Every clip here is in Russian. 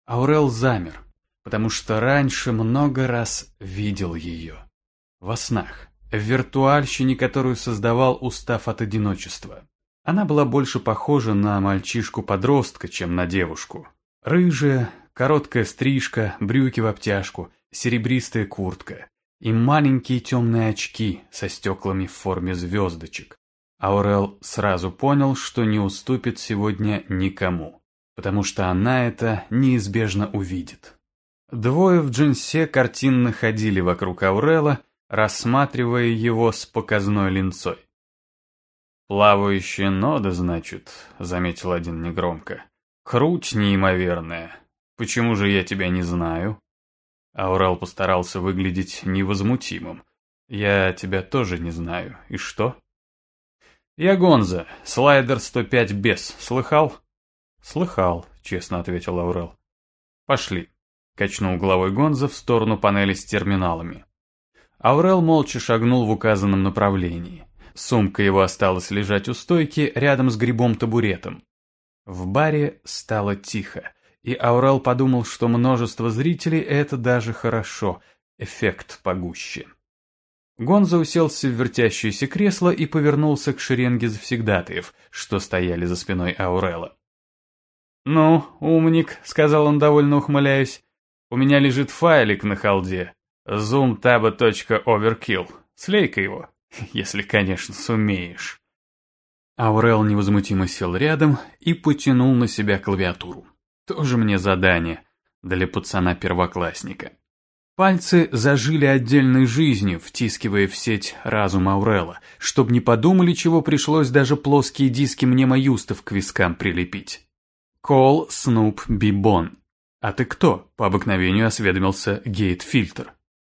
Аурел замер, потому что раньше много раз видел ее. Во снах, в виртуальщине, которую создавал, устав от одиночества. Она была больше похожа на мальчишку-подростка, чем на девушку. Рыжая, короткая стрижка, брюки в обтяжку, серебристая куртка и маленькие темные очки со стеклами в форме звездочек. Аурел сразу понял, что не уступит сегодня никому, потому что она это неизбежно увидит. Двое в джинсе картинно ходили вокруг Аурела, рассматривая его с показной линцой. «Плавающая нода, значит», — заметил один негромко. «Круть неимоверная. Почему же я тебя не знаю?» Аурел постарался выглядеть невозмутимым. «Я тебя тоже не знаю. И что?» «Я Гонза, слайдер 105 без. Слыхал?» «Слыхал», — честно ответил Аурел. «Пошли», — качнул головой Гонза в сторону панели с терминалами. Аурел молча шагнул в указанном направлении. Сумка его осталась лежать у стойки рядом с грибом-табуретом. В баре стало тихо, и Аурел подумал, что множество зрителей — это даже хорошо, эффект погуще. Гонза уселся в вертящееся кресло и повернулся к шеренге завсегдатаев, что стояли за спиной Аурела. «Ну, умник», — сказал он, довольно ухмыляясь, — «у меня лежит файлик на халде. zoomtaba.overkill. Слей-ка его, если, конечно, сумеешь». Аурел невозмутимо сел рядом и потянул на себя клавиатуру. Тоже мне задание для пацана-первоклассника. Пальцы зажили отдельной жизнью, втискивая в сеть разум Аурела, чтоб не подумали, чего пришлось даже плоские диски мнемоюстов к вискам прилепить. Call Snoop Bibon. «А ты кто?» — по обыкновению осведомился Гейт-фильтр.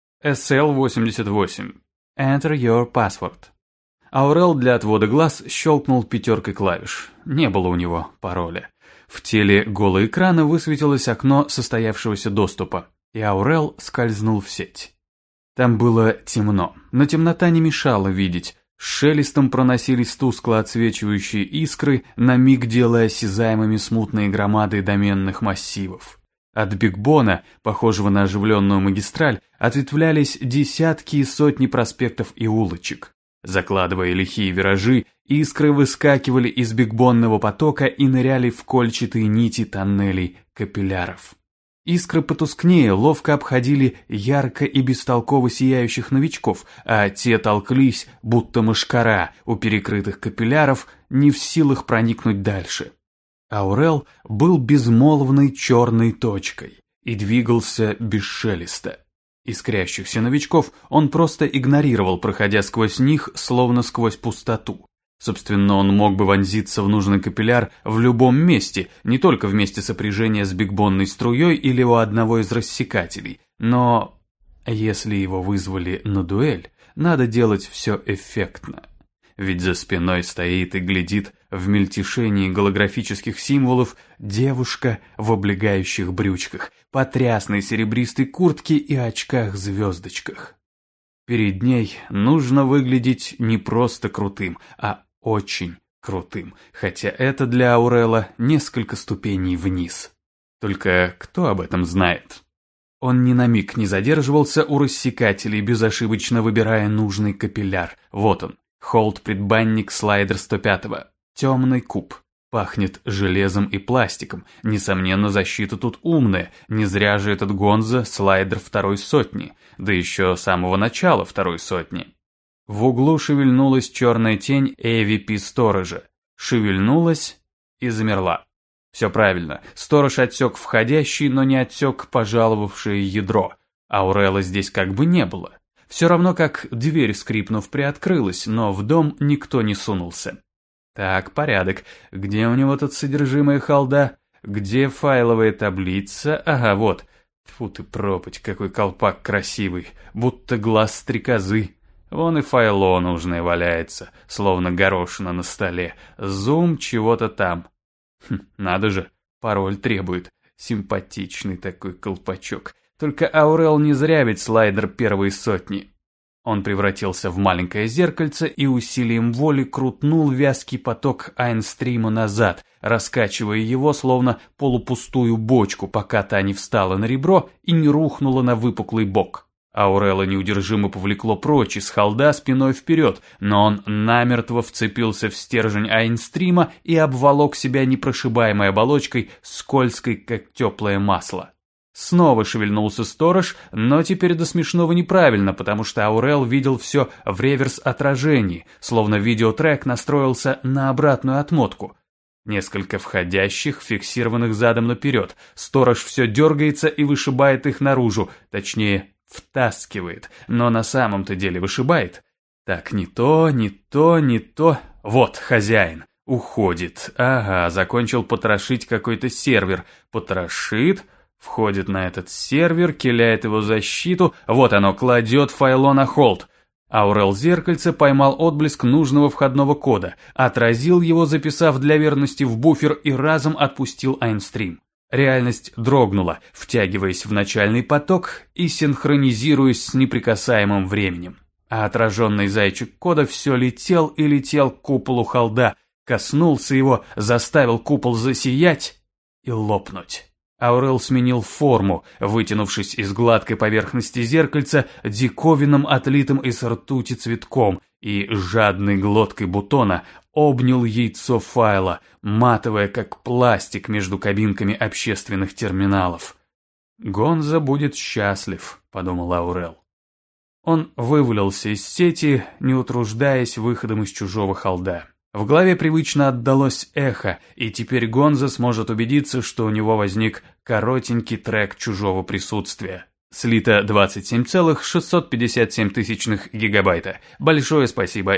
SL88. Enter your password. Аурел для отвода глаз щелкнул пятеркой клавиш. Не было у него пароля. В теле голого экрана высветилось окно состоявшегося доступа, и Аурел скользнул в сеть. Там было темно, но темнота не мешала видеть. С шелестом проносились тускло отсвечивающие искры, на миг делая осязаемыми смутные громады доменных массивов. От Бигбона, похожего на оживленную магистраль, ответвлялись десятки и сотни проспектов и улочек. Закладывая лихие виражи, искры выскакивали из бигбонного потока и ныряли в кольчатые нити тоннелей капилляров. Искры потускнее ловко обходили ярко и бестолково сияющих новичков, а те толклись, будто мошкара у перекрытых капилляров, не в силах проникнуть дальше. Аурел был безмолвной черной точкой и двигался без шелеста. Искрящихся новичков он просто игнорировал, проходя сквозь них, словно сквозь пустоту. Собственно, он мог бы вонзиться в нужный капилляр в любом месте, не только в месте сопряжения с бигбонной струей или у одного из рассекателей. Но если его вызвали на дуэль, надо делать все эффектно. Ведь за спиной стоит и глядит в мельтешении голографических символов девушка в облегающих брючках, потрясной серебристой куртке и очках-звездочках. Перед ней нужно выглядеть не просто крутым, а очень крутым, хотя это для Аурела несколько ступеней вниз. Только кто об этом знает? Он ни на миг не задерживался у рассекателей, безошибочно выбирая нужный капилляр. Вот он, холд-предбанник слайдер 105-го. Темный куб. Пахнет железом и пластиком. Несомненно, защита тут умная. Не зря же этот Гонза слайдер второй сотни. Да еще с самого начала второй сотни. В углу шевельнулась черная тень AVP сторожа. Шевельнулась и замерла. Все правильно. Сторож отсек входящий, но не отсек пожаловавшее ядро. Аурела здесь как бы не было. Все равно как дверь, скрипнув, приоткрылась, но в дом никто не сунулся. Так, порядок. Где у него тут содержимое халда? Где файловая таблица? Ага, вот. Тьфу ты пропадь, какой колпак красивый, будто глаз стрекозы. Вон и файло нужное валяется, словно горошина на столе. Зум чего-то там. Надо же, пароль требует. Симпатичный такой колпачок. Только Аурел не зря ведь слайдер первой сотни. Он превратился в маленькое зеркальце и усилием воли крутнул вязкий поток Айнстрима назад, раскачивая его словно полупустую бочку, пока та не встала на ребро и не рухнула на выпуклый бок. Аурелла неудержимо повлекло прочь из холда спиной вперед, но он намертво вцепился в стержень Айнстрима и обволок себя непрошибаемой оболочкой, скользкой, как теплое масло. Снова шевельнулся сторож, но теперь до смешного неправильно, потому что Аурел видел все в реверс-отражении, словно видеотрек настроился на обратную отмотку. Несколько входящих, фиксированных задом наперед. Сторож все дергается и вышибает их наружу, точнее, втаскивает, но на самом-то деле вышибает. Так, не то, не то, не то. Вот, хозяин. Уходит. Ага, закончил потрошить какой-то сервер. Потрошит... Входит на этот сервер, киляет его защиту, вот оно, кладет файло на холд. Аурел зеркальце поймал отблеск нужного входного кода, отразил его, записав для верности в буфер и разом отпустил Айнстрим. Реальность дрогнула, втягиваясь в начальный поток и синхронизируясь с неприкасаемым временем. А отраженный зайчик кода все летел и летел к куполу холда, коснулся его, заставил купол засиять и лопнуть. Аурел сменил форму, вытянувшись из гладкой поверхности зеркальца диковинным отлитым из ртути цветком, и жадной глоткой бутона обнял яйцо файла, матовое как пластик между кабинками общественных терминалов. «Гонза будет счастлив», — подумал Аурел. Он вывалился из сети, не утруждаясь выходом из чужого холда. В голове привычно отдалось эхо, и теперь Гонза сможет убедиться, что у него возник коротенький трек чужого присутствия. Слито 27,657 гигабайта. Большое спасибо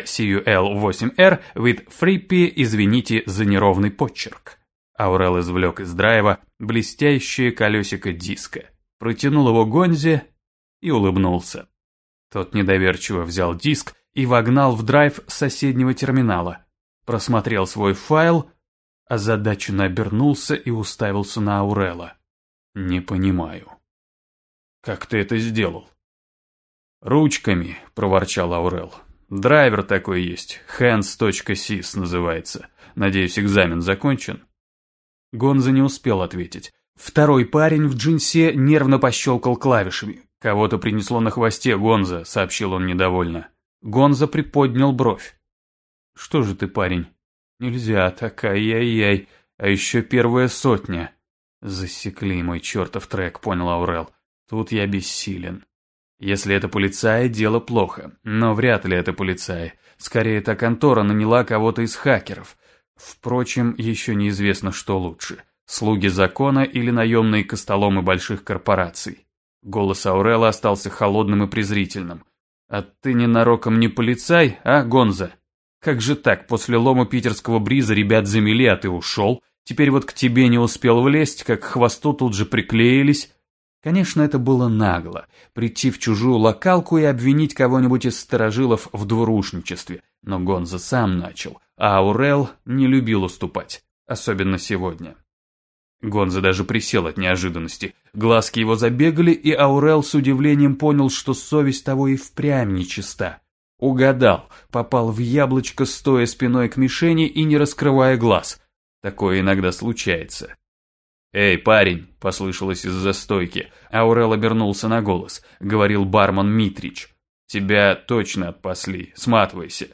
CUL8R with FreeP, извините за неровный почерк. Аурел извлек из драйва блестящее колесико диска, протянул его Гонзе и улыбнулся. Тот недоверчиво взял диск и вогнал в драйв соседнего терминала. Просмотрел свой файл, озадаченно обернулся и уставился на Аурела. «Не понимаю. Как ты это сделал?» «Ручками», — проворчал Аурел. «Драйвер такой есть, hands.sys называется. Надеюсь, экзамен закончен?» Гонза не успел ответить. Второй парень в джинсе нервно пощелкал клавишами. «Кого-то принесло на хвосте, Гонза», — сообщил он недовольно. Гонза приподнял бровь. «Что же ты, парень? Нельзя так, ай-яй-яй, а еще первая сотня». «Засекли мой чертов трек», — понял Аурел. «Тут я бессилен. Если это полицаи, дело плохо, но вряд ли это полицаи. Скорее, эта контора наняла кого-то из хакеров. Впрочем, еще неизвестно, что лучше. Слуги закона или наемные костоломы больших корпораций». Голос Аурела остался холодным и презрительным. «А ты ненароком не полицай, а, Гонза? Как же так, после лома питерского бриза ребят замели, а ты ушел? Теперь вот к тебе не успел влезть, как к хвосту тут же приклеились». Конечно, это было нагло, прийти в чужую локалку и обвинить кого-нибудь из старожилов в двурушничестве. Но Гонза сам начал, а Аурел не любил уступать, особенно сегодня. Гонза даже присел от неожиданности. Глазки его забегали, и Аурел с удивлением понял, что совесть того и впрямь нечиста. Угадал, попал в яблочко, стоя спиной к мишени и не раскрывая глаз. Такое иногда случается. «Эй, парень!» – послышалось из-за стойки. Аурел обернулся на голос. Говорил бармен Митрич. «Тебя точно отпасли. Сматывайся».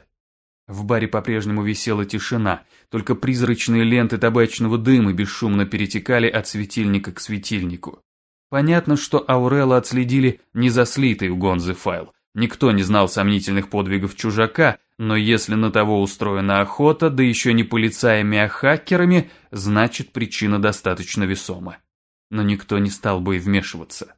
В баре по-прежнему висела тишина. Только призрачные ленты табачного дыма бесшумно перетекали от светильника к светильнику. Понятно, что Аурела отследили не за слитый у Гонзы файл. Никто не знал сомнительных подвигов чужака, но если на того устроена охота, да еще не полицаями, а хакерами, значит причина достаточно весома. Но никто не стал бы и вмешиваться.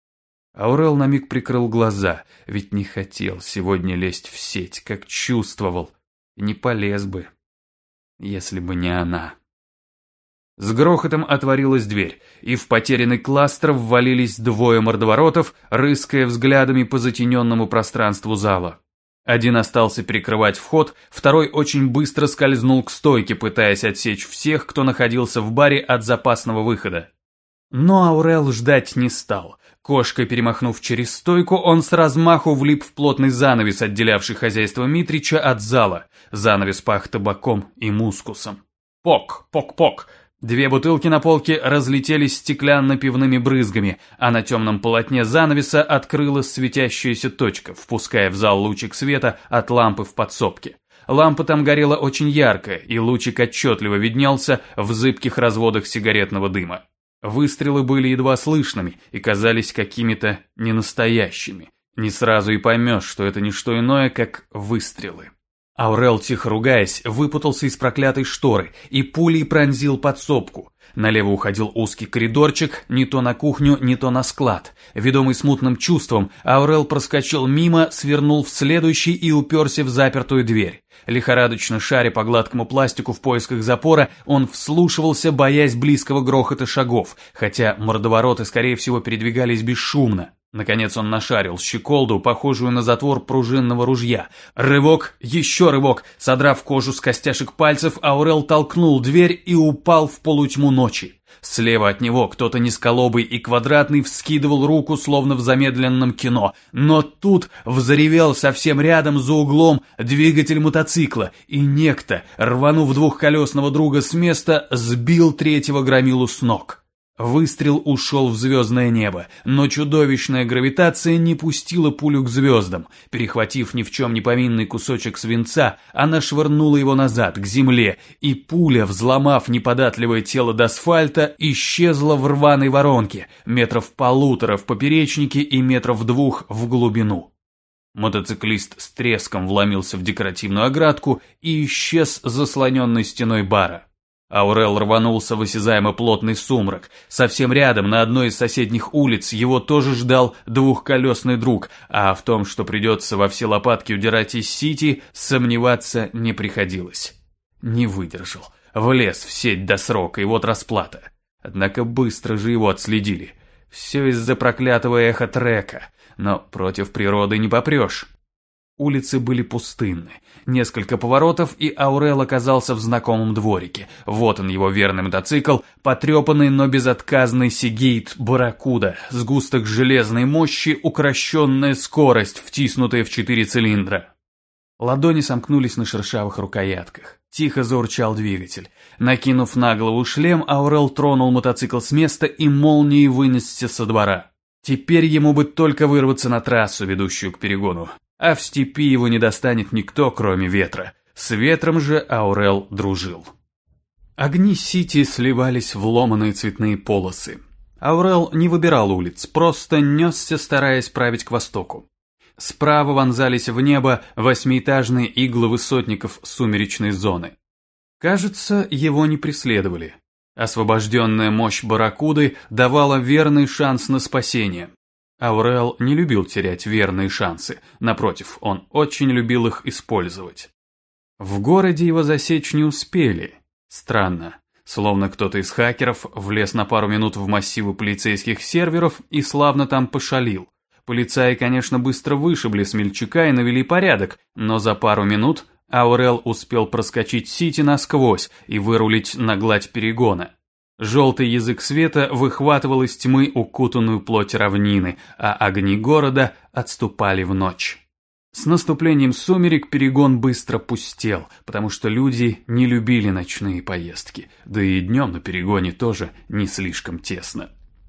Аурел на миг прикрыл глаза, ведь не хотел сегодня лезть в сеть, как чувствовал. И не полез бы, если бы не она. С грохотом отворилась дверь, и в потерянный кластер ввалились двое мордоворотов, рыская взглядами по затененному пространству зала. Один остался перекрывать вход, второй очень быстро скользнул к стойке, пытаясь отсечь всех, кто находился в баре от запасного выхода. Но Аурел ждать не стал. Кошкой перемахнув через стойку, он с размаху влип в плотный занавес, отделявший хозяйство Митрича от зала. Занавес пах табаком и мускусом. Пок, пок-пок. 2 бутылки на полке разлетелись стеклянно-пивными брызгами, а на темном полотне занавеса открылась светящаяся точка, впуская в зал лучик света от лампы в подсобке. Лампа там горела очень ярко, и лучик отчетливо виднелся в зыбких разводах сигаретного дыма. Выстрелы были едва слышными и казались какими-то ненастоящими. Не сразу и поймешь, что это не что иное, как выстрелы. Аурел, тихо ругаясь, выпутался из проклятой шторы и пулей пронзил подсобку. Налево уходил узкий коридорчик, не то на кухню, не то на склад. Ведомый смутным чувством, Аурел проскочил мимо, свернул в следующий и уперся в запертую дверь. Лихорадочно шаря по гладкому пластику в поисках запора, он вслушивался, боясь близкого грохота шагов, хотя мордовороты, скорее всего, передвигались бесшумно. Наконец он нашарил щеколду, похожую на затвор пружинного ружья. Рывок, еще рывок. Содрав кожу с костяшек пальцев, Аурел толкнул дверь и упал в полутьму ночи. Слева от него кто-то низколобый и квадратный вскидывал руку, словно в замедленном кино. Но тут взревел совсем рядом за углом двигатель мотоцикла, и некто, рванув двухколесного друга с места, сбил 3-го громилу с ног. Выстрел ушел в звездное небо, но чудовищная гравитация не пустила пулю к звездам. Перехватив ни в чем не повинный кусочек свинца, она швырнула его назад, к земле, и пуля, взломав неподатливое тело до асфальта, исчезла в рваной воронке, 1,5 метра в поперечнике и 2 метра в глубину. Мотоциклист с треском вломился в декоративную оградку и исчез заслоненной стеной бара. Аурел рванулся в осязаемо плотный сумрак. Совсем рядом, на одной из соседних улиц, его тоже ждал двухколесный друг, а в том, что придется во все лопатки удирать из Сити, сомневаться не приходилось. Не выдержал. Влез в сеть до срока, и вот расплата. Однако быстро же его отследили. Все из-за проклятого эхо-трека, но против природы не попрешь. Улицы были пустынны. Несколько поворотов, и Аурел оказался в знакомом дворике. Вот он, его верный мотоцикл, потрепанный, но безотказный Сигейт Барракуда, сгусток железной мощи, укрощенная скорость, втиснутая в 4 цилиндра. Ладони сомкнулись на шершавых рукоятках. Тихо заурчал двигатель. Накинув на голову шлем, Аурел тронул мотоцикл с места и молнией вынесся со двора. Теперь ему бы только вырваться на трассу, ведущую к перегону. А в степи его не достанет никто, кроме ветра. С ветром же Аурел дружил. Огни Сити сливались в ломаные цветные полосы. Аурел не выбирал улиц, просто несся, стараясь править к востоку. Справа вонзались в небо 8-этажные иглы высотников сумеречной зоны. Кажется, его не преследовали. Освобожденная мощь Барракуды давала верный шанс на спасение. Аурел не любил терять верные шансы, напротив, он очень любил их использовать. В городе его засечь не успели. Странно, словно кто-то из хакеров влез на пару минут в массивы полицейских серверов и славно там пошалил. Полицаи, конечно, быстро вышибли смельчака и навели порядок, но за пару минут Аурел успел проскочить Сити насквозь и вырулить на гладь перегона. Желтый язык света выхватывал из тьмы укутанную плоть равнины, а огни города отступали в ночь. С наступлением сумерек перегон быстро пустел, потому что люди не любили ночные поездки, да и днем на перегоне тоже не слишком тесно.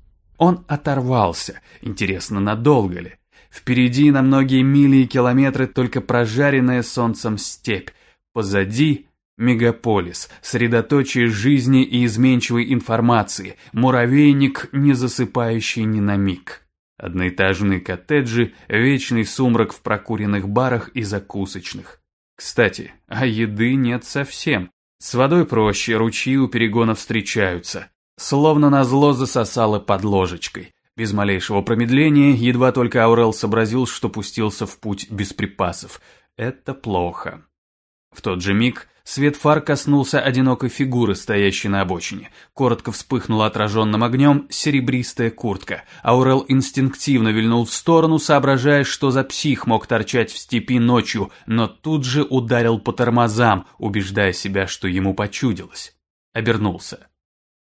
Он оторвался, интересно, надолго ли? Впереди на многие мили и километры только прожаренная солнцем степь, позади мегаполис, средоточие жизни и изменчивой информации, муравейник, не засыпающий ни на миг. Одноэтажные коттеджи, вечный сумрак в прокуренных барах и закусочных. Кстати, а еды нет совсем. С водой проще, ручьи у перегона встречаются. Словно назло засосало под ложечкой. Без малейшего промедления, едва только Аурел сообразил, что пустился в путь без припасов. Это плохо. В тот же миг свет фар коснулся одинокой фигуры, стоящей на обочине. Коротко вспыхнула отраженным огнем серебристая куртка. Аурел инстинктивно вильнул в сторону, соображая, что за псих мог торчать в степи ночью, но тут же ударил по тормозам, убеждая себя, что ему почудилось. Обернулся.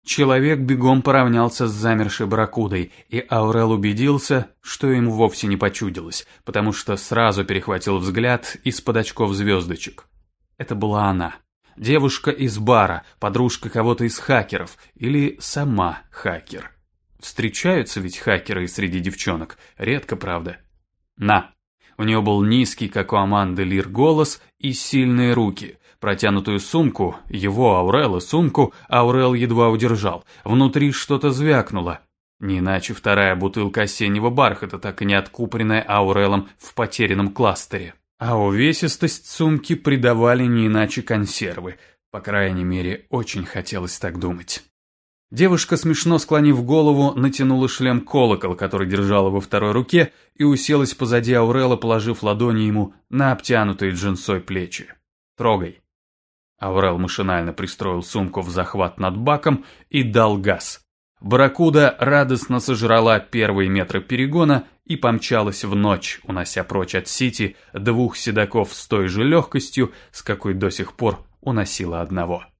Человек бегом поравнялся с замершей барракудой, и Аурел убедился, что ему вовсе не почудилось, потому что сразу перехватил взгляд из-под очков звездочек. Это была она. Девушка из бара, подружка кого-то из хакеров, или сама хакер. Встречаются ведь хакеры среди девчонок, редко, правда. На. У нее был низкий, как у Аманды Лир, голос и сильные руки. Протянутую сумку, его, Аурела, сумку, Аурел едва удержал. Внутри что-то звякнуло. Не иначе вторая бутылка осеннего бархата, так и не откупоренная Аурелом в потерянном кластере. А увесистость сумки придавали не иначе консервы. По крайней мере, очень хотелось так думать. Девушка, смешно склонив голову, натянула шлем-колокол, который держала во второй руке, и уселась позади Аурела, положив ладони ему на обтянутые джинсой плечи. «Трогай». Аурел машинально пристроил сумку в захват над баком и дал газ. Барракуда радостно сожрала первые метры перегона и помчалась в ночь, унося прочь от Сити двух седаков с той же легкостью, с какой до сих пор уносила одного.